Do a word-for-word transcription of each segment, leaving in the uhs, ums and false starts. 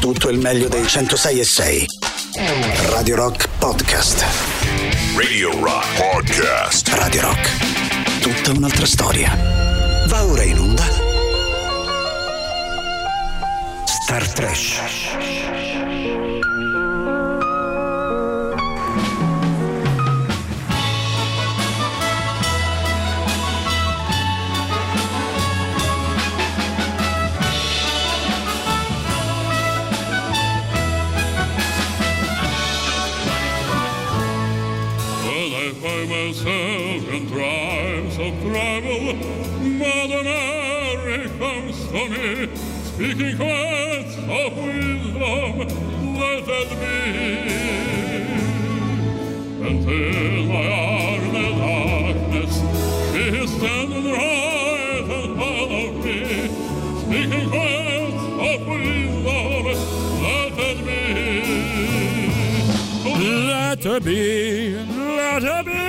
tutto il meglio dei centosei e sei. Radio Rock Podcast. Radio Rock Podcast. Radio Rock. Tutta un'altra storia. Va ora in onda Star Trash. Myself in tribes of travel, Mother Mary comes to me, speaking words of wisdom, let it be. Until my arm in darkness, she is standing right in front of me, speaking words of wisdom, let it be. Let it be, let it be.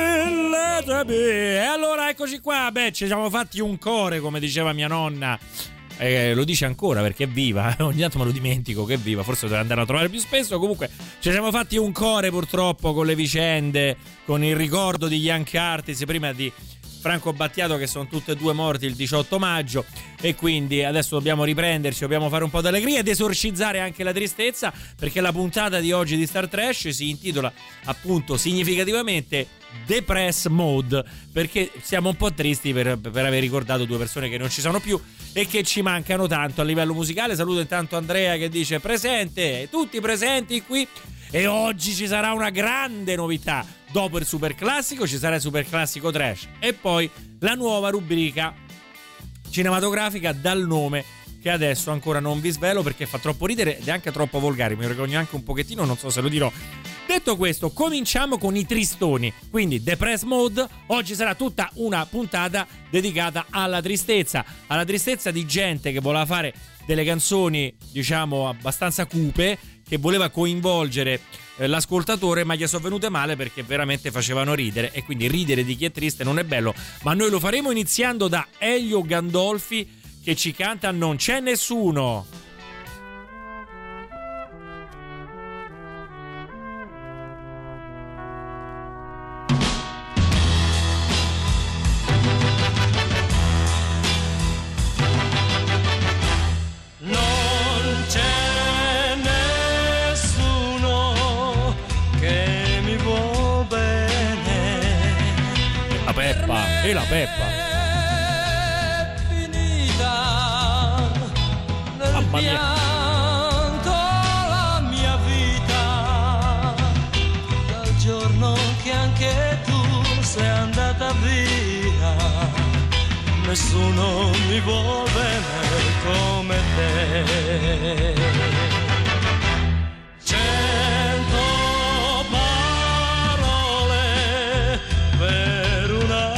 E allora eccoci qua, beh, ci siamo fatti un core, come diceva mia nonna, eh, lo dice ancora perché è viva, ogni tanto me lo dimentico che è viva, forse dovrei andare a trovare più spesso. Comunque ci siamo fatti un core purtroppo con le vicende, con il ricordo di Ian Curtis prima di Franco Battiato, che sono tutti e due morti il diciotto maggio, e quindi adesso dobbiamo riprenderci, dobbiamo fare un po' d'allegria ed esorcizzare anche la tristezza, perché la puntata di oggi di Star Trash si intitola appunto significativamente Depress Mode, perché siamo un po' tristi per, per aver ricordato due persone che non ci sono più e che ci mancano tanto a livello musicale. Saluto intanto Andrea che dice presente, tutti presenti qui, e oggi ci sarà una grande novità. Dopo il super classico ci sarà il super classico trash e poi la nuova rubrica cinematografica dal nome che adesso ancora non vi svelo perché fa troppo ridere ed è anche troppo volgare, mi vergogno anche un pochettino, non so se lo dirò. Detto questo, cominciamo con i tristoni, quindi Depress Mode. Oggi sarà tutta una puntata dedicata alla tristezza, alla tristezza di gente che voleva fare delle canzoni, diciamo, abbastanza cupe, che voleva coinvolgere eh, l'ascoltatore, ma gli sono venute male perché veramente facevano ridere, e quindi ridere di chi è triste non è bello, ma noi lo faremo iniziando da Elio Gandolfi che ci canta Non c'è nessuno. E la Peppa è finita nel Mamma mia. pianto la mia vita, dal giorno che anche tu sei andata via, nessuno mi vuol bene come te. Cento parole per una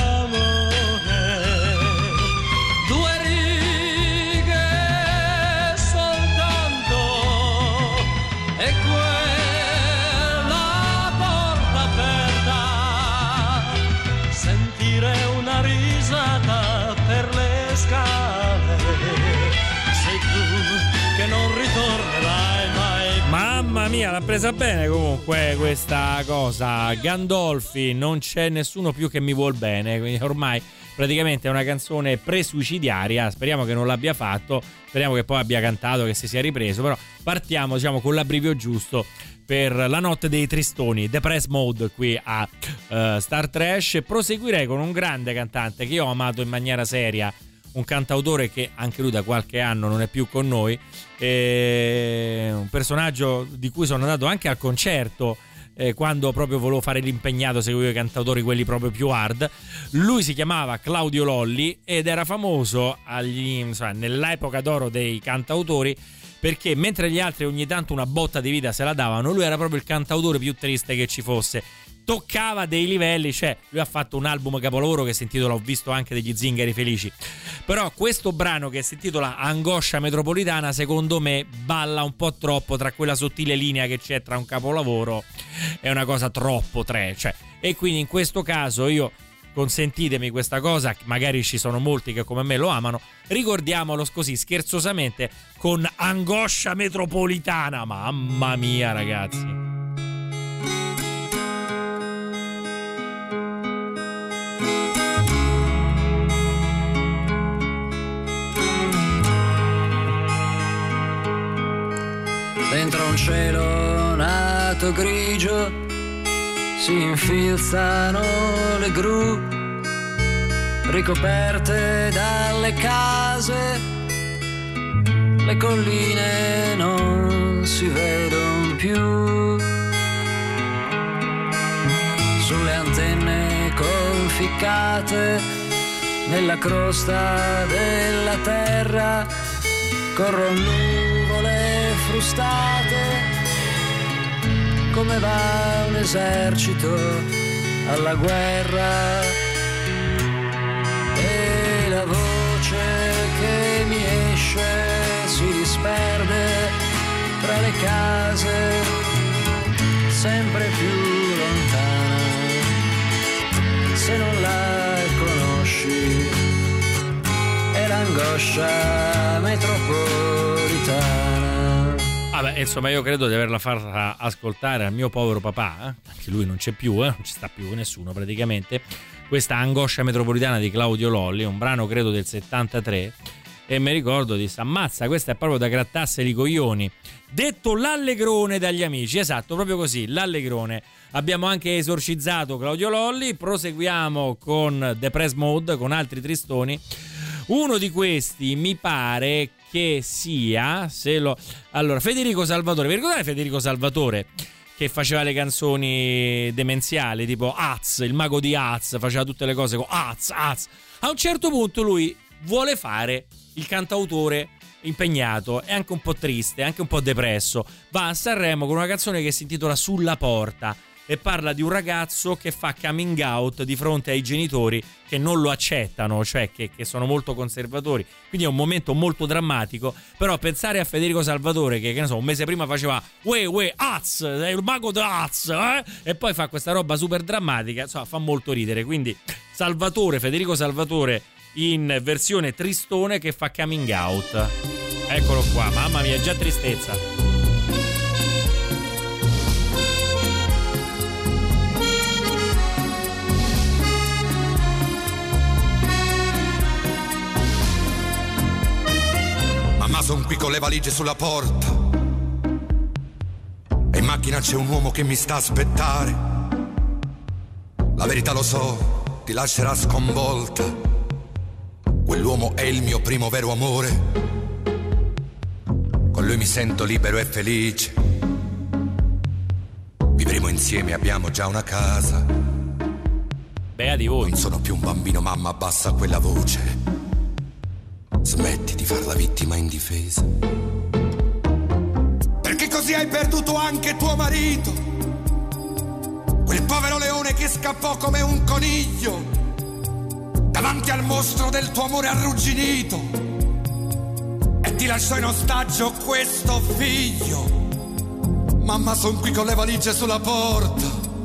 Mamma mia, l'ha presa bene comunque questa cosa. Gandolfi, Non c'è nessuno più che mi vuol bene, quindi ormai praticamente è una canzone pre-suicidiaria. Speriamo che non l'abbia fatto, speriamo che poi abbia cantato, che si sia ripreso, però partiamo, diciamo, con l'abbrivio giusto per la notte dei tristoni. Depress Mode qui a uh, Star Trash. Proseguirei con un grande cantante che io ho amato in maniera seria, un cantautore che anche lui da qualche anno non è più con noi, e un personaggio di cui sono andato anche al concerto eh, quando proprio volevo fare l'impegnato, seguivo i cantautori quelli proprio più hard. Lui si chiamava Claudio Lolli ed era famoso agli, insomma, nell'epoca d'oro dei cantautori, perché mentre gli altri ogni tanto una botta di vita se la davano, lui era proprio il cantautore più triste che ci fosse. Toccava dei livelli, cioè lui ha fatto un album capolavoro che si intitola Ho visto anche degli zingari felici, però questo brano che si intitola Angoscia metropolitana secondo me balla un po' troppo tra quella sottile linea che c'è tra un capolavoro e una cosa troppo trash, cioè, e quindi in questo caso io consentitemi questa cosa, magari ci sono molti che come me lo amano, ricordiamolo così scherzosamente con Angoscia Metropolitana. Mamma mia, ragazzi. Dentro un cielo nato grigio si infilzano le gru, ricoperte dalle case, le colline non si vedono più. Sulle antenne conficcate nella crosta della terra corrono nuvole frustate, come va un esercito alla guerra, e la voce che mi esce si disperde tra le case, sempre più lontana, se non la conosci, è l'angoscia metropolitana. Vabbè, insomma, io credo di averla fatta ascoltare al mio povero papà, eh? Anche lui non c'è più, eh? Non ci sta più nessuno praticamente. Questa Angoscia Metropolitana di Claudio Lolli, un brano credo del settantatré, e mi ricordo di ammazza, questa è proprio da grattarseli i coglioni. Detto l'allegrone dagli amici, esatto, proprio così, l'allegrone. Abbiamo anche esorcizzato Claudio Lolli, proseguiamo con Depressed Mode, con altri tristoni. Uno di questi mi pare che sia se lo allora Federico Salvatore. Vi ricordate Federico Salvatore che faceva le canzoni demenziali tipo Az, il mago di Az, faceva tutte le cose con Az, Az. A un certo punto lui vuole fare il cantautore impegnato, è anche un po' triste, anche un po' depresso. Va a Sanremo con una canzone che si intitola Sulla porta e parla di un ragazzo che fa coming out di fronte ai genitori che non lo accettano, cioè che, che sono molto conservatori. Quindi è un momento molto drammatico. Però pensare a Federico Salvatore che, che ne so, un mese prima faceva uè uè Az, è il mago d'Az, eh? E poi fa questa roba super drammatica, insomma, fa molto ridere. Quindi Salvatore, Federico Salvatore in versione tristone che fa coming out. Eccolo qua, mamma mia, già tristezza. Mamma, son qui con le valigie sulla porta e in macchina c'è un uomo che mi sta a aspettare. La verità lo so, ti lascerà sconvolta. Quell'uomo è il mio primo vero amore. Con lui mi sento libero e felice. Vivremo insieme, abbiamo già una casa. Bea di voi. Non sono più un bambino, mamma, abbassa quella voce. Smetti di far la vittima indifesa. Perché così hai perduto anche tuo marito, quel povero leone che scappò come un coniglio davanti al mostro del tuo amore arrugginito e ti lasciò in ostaggio questo figlio. Mamma, son qui con le valigie sulla porta,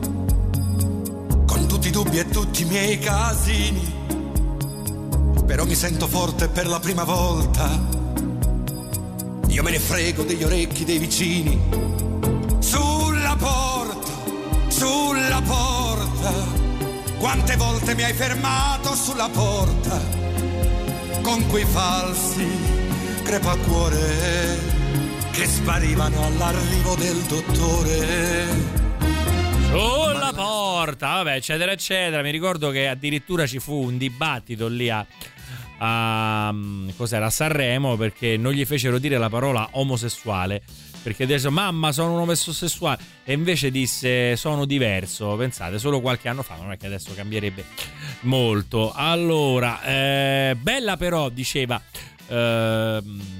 con tutti i dubbi e tutti i miei casini. Però mi sento forte per la prima volta. Io me ne frego degli orecchi dei vicini. Sulla porta, sulla porta, quante volte mi hai fermato sulla porta con quei falsi crepacuore che sparivano all'arrivo del dottore. Sulla porta, vabbè, eccetera eccetera. Mi ricordo che addirittura ci fu un dibattito lì a a cos'era a Sanremo perché non gli fecero dire la parola omosessuale, perché adesso mamma sono un omosessuale e invece disse sono diverso. Pensate, solo qualche anno fa, non è che adesso cambierebbe molto. Allora eh, bella però diceva eh,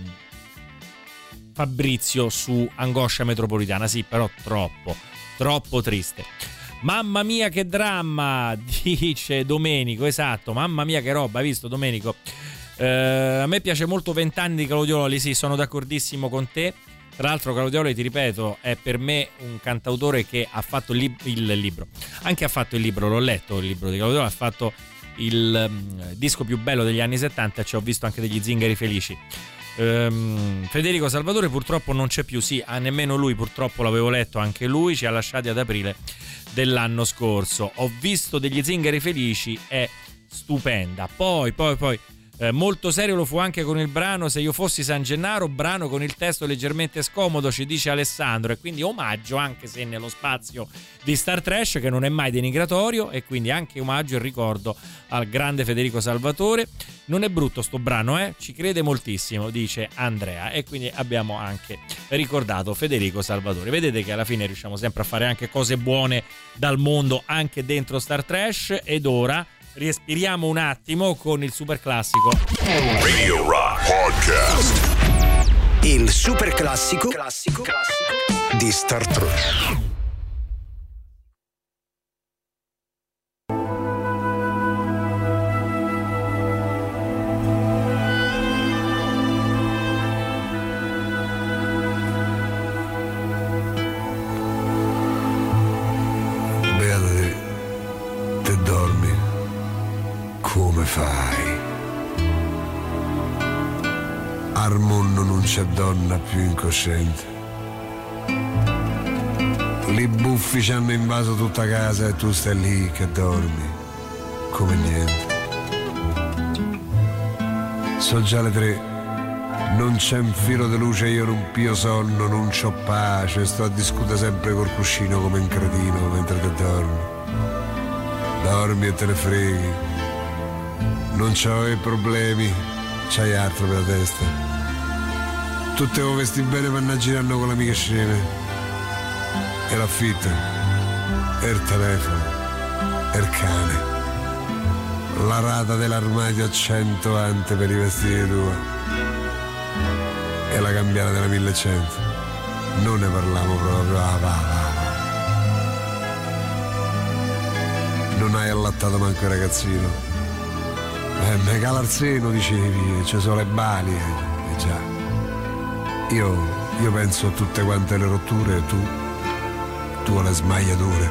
Fabrizio su Angoscia Metropolitana, sì, però troppo troppo triste. Mamma mia che dramma, dice Domenico, esatto, mamma mia che roba, hai visto Domenico? Eh, a me piace molto Vent'anni di Claudio Lolli, sì, sono d'accordissimo con te. Tra l'altro Claudioli, ti ripeto, è per me un cantautore che ha fatto il, lib- il libro, anche ha fatto il libro, l'ho letto il libro di Claudioli, ha fatto il um, disco più bello degli anni settanta, ci ho visto anche degli Zingari Felici. Um, Federico Salvatore purtroppo non c'è più, sì, ah, nemmeno lui purtroppo, l'avevo letto, anche lui ci ha lasciati ad aprile dell'anno scorso. Ho visto degli Zingari Felici, è stupenda. Poi, poi, poi Eh, molto serio lo fu anche con il brano Se io fossi San Gennaro, brano con il testo leggermente scomodo, ci dice Alessandro, e quindi omaggio, anche se nello spazio di Star Trash, che non è mai denigratorio, e quindi anche omaggio e ricordo al grande Federico Salvatore. Non è brutto sto brano, eh? Ci crede moltissimo, dice Andrea, e quindi abbiamo anche ricordato Federico Salvatore. Vedete che alla fine riusciamo sempre a fare anche cose buone dal mondo anche dentro Star Trash. Ed ora respiriamo un attimo con il super classico Radio Rock Podcast. Il super classico, classico, classico di Star Trek. Come fai? Al mondo non c'è donna più incosciente. Li buffi ci hanno invaso tutta casa e tu stai lì che dormi come niente. So già le tre, non c'è un filo di luce, io non pio sonno, non c'ho pace, sto a discutere sempre col cuscino come un cretino mentre te dormi. Dormi e te ne freghi. Non c'ho i problemi, c'hai altro per la testa. Tu te lo vesti bene per andare girando con le amiche sceme. E l'affitto, e il telefono, e il cane. La rata dell'armadio a cento ante per i vestiti tua. E la cambiale della millecento. Non ne parliamo proprio, ah, va, va, va. Non hai allattato manco il ragazzino. Eh, me cala il seno, dicevi, ci sono le bali, eh, eh già. Io, io penso a tutte quante le rotture e tu, tu alle smagliature.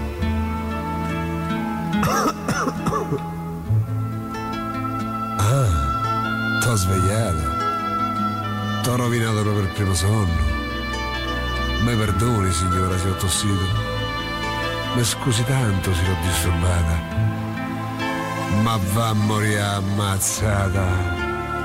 Ah, t'ho svegliata. T'ho rovinato proprio il primo sonno. Me perdoni, signora, se ho tossito. Mi scusi tanto se l'ho disturbata. Ma va a morire ammazzata.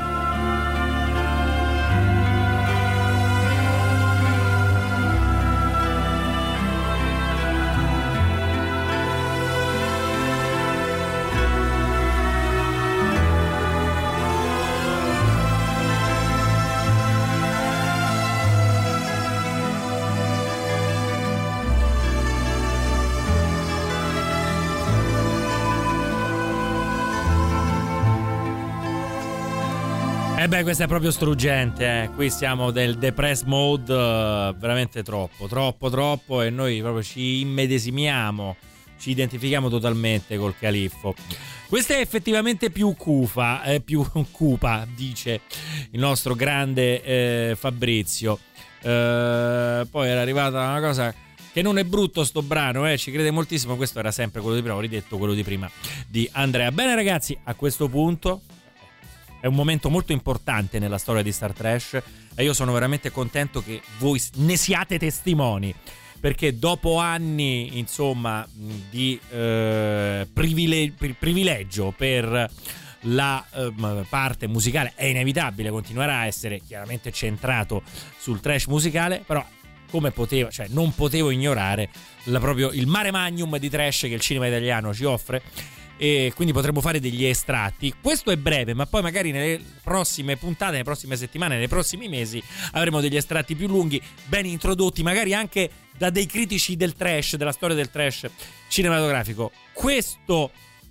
Eh beh, questo è proprio struggente, eh. Qui siamo del depressed mode, uh, veramente troppo, troppo, troppo, e noi proprio ci immedesimiamo, ci identifichiamo totalmente col califfo. Questa è effettivamente più cufa, eh, più cupa, dice il nostro grande eh, Fabrizio. Uh, poi era arrivata una cosa che non è brutto sto brano, eh, ci crede moltissimo. Questo era sempre quello di prima, ho ridetto quello di prima di Andrea. Bene ragazzi, a questo punto è un momento molto importante nella storia di Star Trash e io sono veramente contento che voi ne siate testimoni, perché dopo anni insomma di eh, privile- privilegio per la eh, parte musicale, è inevitabile, continuerà a essere chiaramente centrato sul trash musicale, però come potevo, cioè non potevo ignorare la, proprio il mare magnum di trash che il cinema italiano ci offre, e quindi potremmo fare degli estratti. Questo è breve, ma poi magari nelle prossime puntate, nelle prossime settimane, nei prossimi mesi avremo degli estratti più lunghi, ben introdotti, magari anche da dei critici del trash, della storia del trash cinematografico. Questo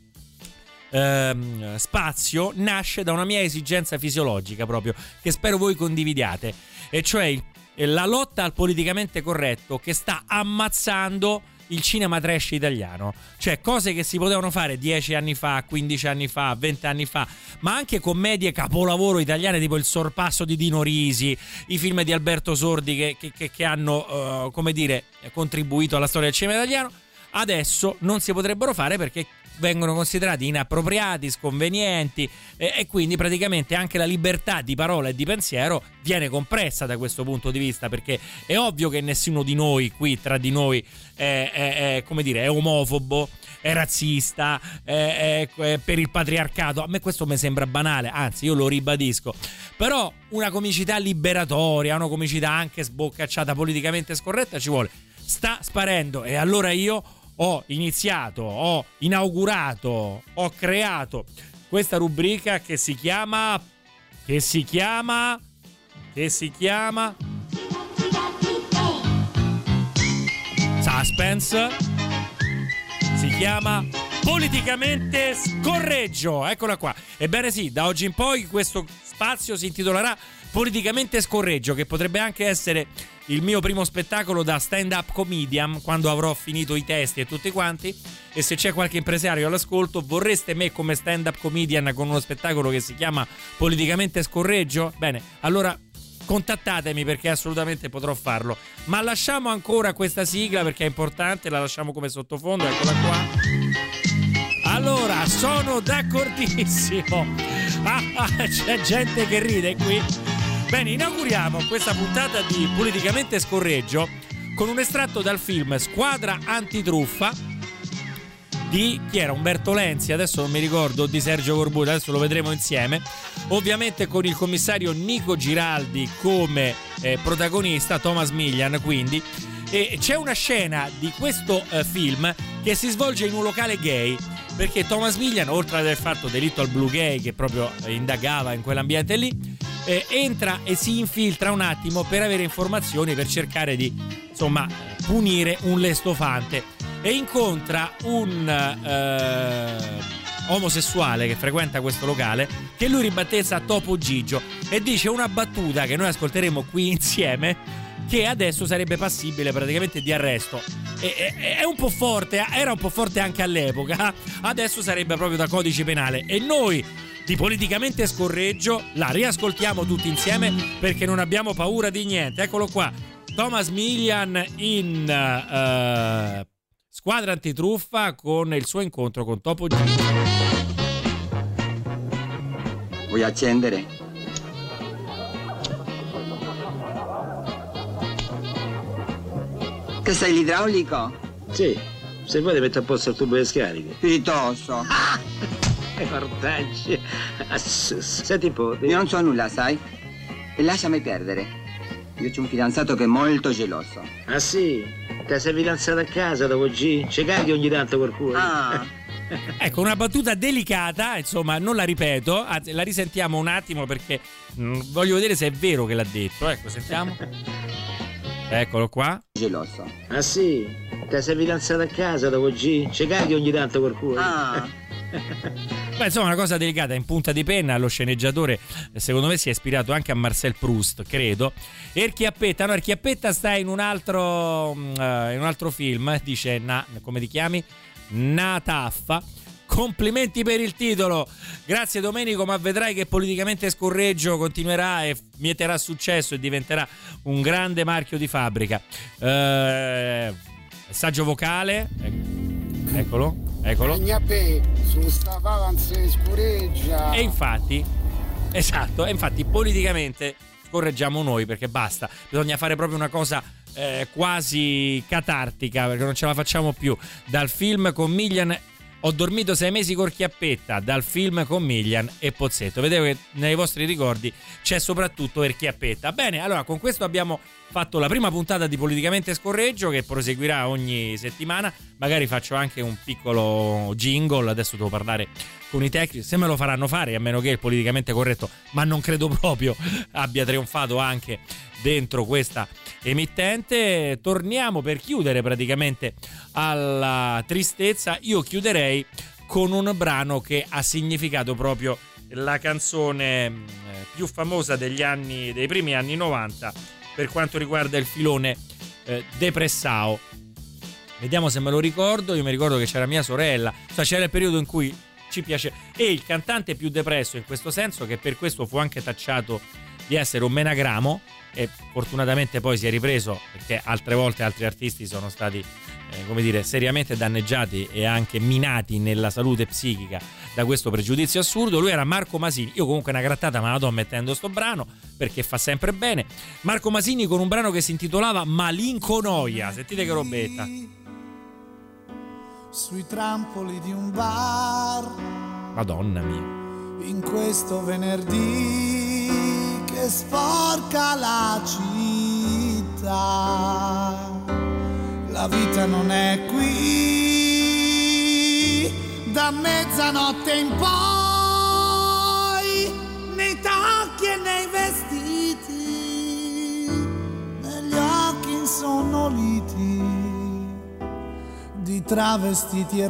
ehm, spazio nasce da una mia esigenza fisiologica proprio, che spero voi condividiate, e cioè il, la lotta al politicamente corretto che sta ammazzando il cinema trash italiano, cioè cose che si potevano fare dieci anni fa, quindici anni fa, venti anni fa, ma anche commedie capolavoro italiane tipo Il sorpasso di Dino Risi, i film di Alberto Sordi che, che, che, che hanno uh, come dire contribuito alla storia del cinema italiano. Adesso non si potrebbero fare perché vengono considerati inappropriati, sconvenienti e, e quindi praticamente anche la libertà di parola e di pensiero viene compressa da questo punto di vista, perché è ovvio che nessuno di noi qui tra di noi è, è, è come dire è omofobo, è razzista, è, è, è per il patriarcato. A me questo mi sembra banale, anzi io lo ribadisco, però una comicità liberatoria, una comicità anche sboccacciata, politicamente scorretta ci vuole. Sta sparendo e allora io ho iniziato, ho inaugurato, ho creato questa rubrica che si chiama che si chiama che si chiama Suspense, si chiama Politicamente Scorreggio. Eccola qua. Ebbene sì, da oggi in poi questo spazio si intitolerà Politicamente Scorreggio, che potrebbe anche essere il mio primo spettacolo da stand-up comedian quando avrò finito i testi e tutti quanti. E se c'è qualche impresario all'ascolto, vorreste me come stand-up comedian con uno spettacolo che si chiama Politicamente Scorreggio? Bene, allora contattatemi perché assolutamente potrò farlo. Ma lasciamo ancora questa sigla perché è importante, la lasciamo come sottofondo, eccola qua. Allora, sono d'accordissimo. Ah, ah, c'è gente che ride qui. Bene, inauguriamo questa puntata di Politicamente Scorreggio con un estratto dal film Squadra Antitruffa di chi era? Umberto Lenzi, adesso non mi ricordo, di Sergio Corbucci, adesso lo vedremo insieme, ovviamente con il commissario Nico Giraldi come eh, protagonista, Thomas Millian quindi, e c'è una scena di questo eh, film che si svolge in un locale gay, perché Thomas Millian, oltre ad aver fatto Delitto al Blue Gay che proprio eh, indagava in quell'ambiente lì, eh, entra e si infiltra un attimo per avere informazioni, per cercare di insomma punire un lestofante, e incontra un eh, omosessuale che frequenta questo locale che lui ribattezza Topo Gigio e dice una battuta che noi ascolteremo qui insieme, che adesso sarebbe passibile praticamente di arresto. E, è, è un po' forte, era un po' forte anche all'epoca, adesso sarebbe proprio da codice penale, e noi di Politicamente Scorreggio la riascoltiamo tutti insieme perché non abbiamo paura di niente. Eccolo qua, Thomas Millian in uh, Squadra Antitruffa con il suo incontro con Topo Gigio. Vuoi accendere? Che sei l'idraulico? Sì, se vuoi ti metto a posto il tubo di scariche. Piuttosto. Ah! Mortacci. Senti un po'. Io non so nulla, sai? E lasciami perdere. Io c'ho un fidanzato che è molto geloso. Ah sì? Ti sei fidanzato a casa dopo G? Ci caghi ogni tanto qualcuno? Ah. Ecco, una battuta delicata, insomma, non la ripeto, anzi, la risentiamo un attimo perché mh, voglio vedere se è vero che l'ha detto. Ecco, sentiamo. Eccolo qua. Geloso. Ah sì? Ti sei fidanzato a casa dopo G? Ci caghi ogni tanto qualcuno? Ah. Beh, insomma, una cosa delicata, in punta di penna. Lo sceneggiatore secondo me si è ispirato anche a Marcel Proust, credo. Erchiappetta, no, Erchiappetta sta in un altro uh, in un altro film, dice na, come ti chiami? Nataffa. Complimenti per il titolo, grazie Domenico, ma vedrai che Politicamente Scorreggio continuerà e mieterà successo e diventerà un grande marchio di fabbrica. Eh, messaggio vocale, eccolo, eccolo. E infatti, esatto, e infatti politicamente scorreggiamo noi perché basta, bisogna fare proprio una cosa eh, quasi catartica perché non ce la facciamo più. Dal film con Millian Ho dormito sei mesi con Chiappetta, dal film con Millian e Pozzetto. Vedevo che nei vostri ricordi c'è soprattutto Erchiappetta. Bene, allora con questo abbiamo fatto la prima puntata di Politicamente Scorreggio, che proseguirà ogni settimana. Magari faccio anche un piccolo jingle, adesso devo parlare con i tecnici, se me lo faranno fare, a meno che il politicamente corretto, ma non credo proprio, abbia trionfato anche dentro questa emittente. Torniamo per chiudere praticamente alla tristezza. Io chiuderei con un brano che ha significato proprio la canzone più famosa degli anni, dei primi anni novanta per quanto riguarda il filone eh, depressao. vediamo se me lo ricordo. Io mi ricordo che c'era mia sorella, cioè c'era il periodo in cui ci piace, e il cantante più depresso in questo senso, che per questo fu anche tacciato di essere un menagramo, e fortunatamente poi si è ripreso, perché altre volte altri artisti sono stati eh, come dire seriamente danneggiati e anche minati nella salute psichica da questo pregiudizio assurdo. Lui era Marco Masini. Io comunque una grattata me la do mettendo sto brano, perché fa sempre bene. Marco Masini con un brano che si intitolava Malinconoia. Sentite che robetta. Sui trampoli di un bar, Madonna mia, in questo venerdì che sporca la città, la vita non è qui da mezzanotte in poi, nei tacchi e nei vestiti, negli occhi insonnoliti di travestiti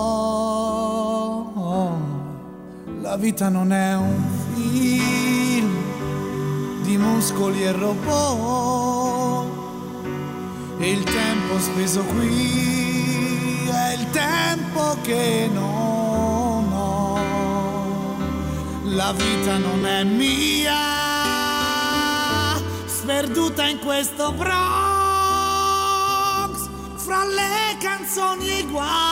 eroi. La vita non è un film di muscoli e robot, e il tempo speso qui è il tempo che non ho. La vita non è mia, sperduta in questo Bronx, fra le canzoni e i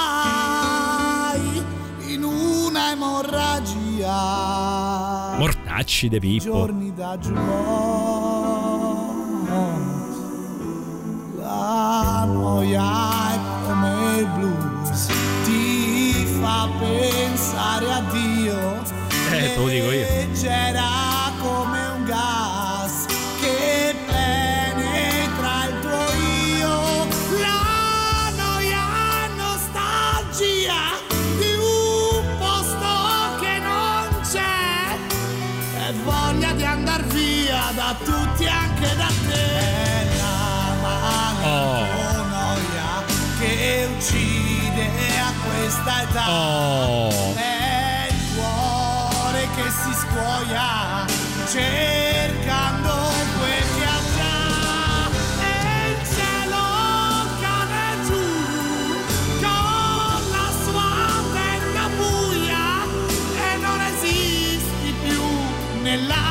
guai, in una emorragia. Mortacci de Pippo. Giorni da giubbotti, la noia è come il blues, ti fa pensare a Dio. Eh, te lo dico io. Leggera come un gas che penetra il tuo io. La noia è nostalgia di un posto che non c'è, e voglia di andar via da tutti, anche da te. È la malinconia che uccide a questa età. Oh. È il cuore che si scuoia cercando quel che avrà, e il cielo cade giù con la sua tenda buia, e non esisti più nella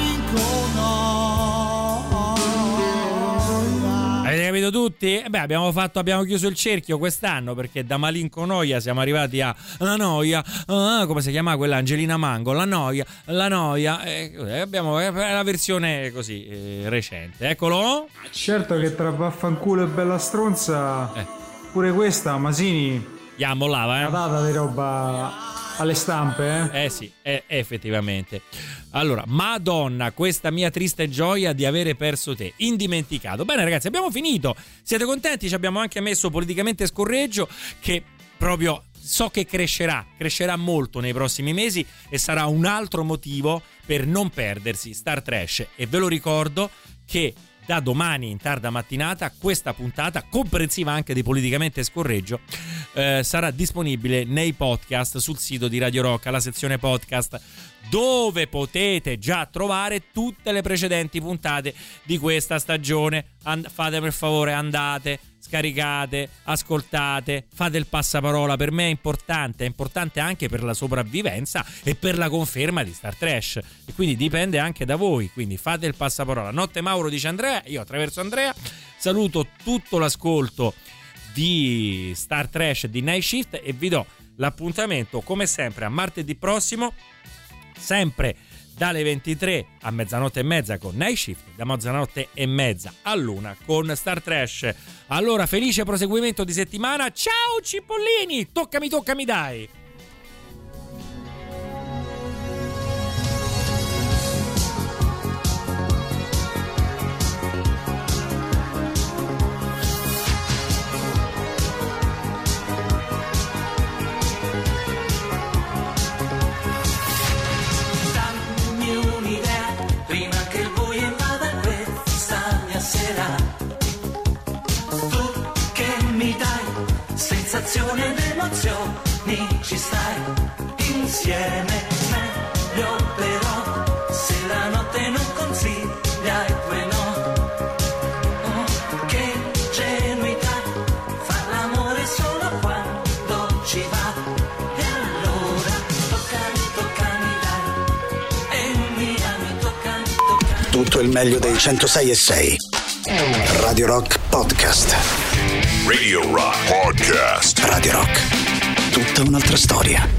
malinconia. Avete capito tutti? Eh beh, abbiamo fatto, abbiamo chiuso il cerchio quest'anno, perché da malinconoia siamo arrivati a la noia, ah, come si chiama quella Angelina Mango, la noia, la noia, eh, abbiamo eh, la versione così eh, recente. Eccolo. Certo che tra vaffanculo e bella stronza eh. pure questa Masini ya mollava, eh. Una data di roba alle stampe, eh? Eh sì, eh, effettivamente. Allora, Madonna, questa mia triste gioia di avere perso te, indimenticato. Bene ragazzi, abbiamo finito. Siete contenti? Ci abbiamo anche messo Politicamente Scorreggio, che proprio so che crescerà, crescerà molto nei prossimi mesi, e sarà un altro motivo per non perdersi Star Trash. E ve lo ricordo che da domani in tarda mattinata questa puntata, comprensiva anche di Politicamente Scorreggio, eh, sarà disponibile nei podcast sul sito di Radio Rock, alla sezione podcast, dove potete già trovare tutte le precedenti puntate di questa stagione. And- fate per favore, andate, scaricate, ascoltate, fate il passaparola. Per me è importante, è importante anche per la sopravvivenza e per la conferma di Star Trash, e quindi dipende anche da voi, quindi fate il passaparola. Notte Mauro, dice Andrea, io attraverso Andrea saluto tutto l'ascolto di Star Trash di Night Shift, e vi do l'appuntamento come sempre a martedì prossimo, sempre dalle ventitré a mezzanotte e mezza con Night Shift, da mezzanotte e mezza a l'una con Star Trash. Allora, felice proseguimento di settimana. Ciao cipollini, toccami toccami dai. Sensazioni ed emozioni, ci stai insieme, meglio però se la notte non consiglia i tuoi no. Oh, che genuità, fa l'amore tutto il meglio dei centosei e sei. Radio Rock Podcast. Radio Rock Podcast. Radio Rock. Tutta un'altra storia.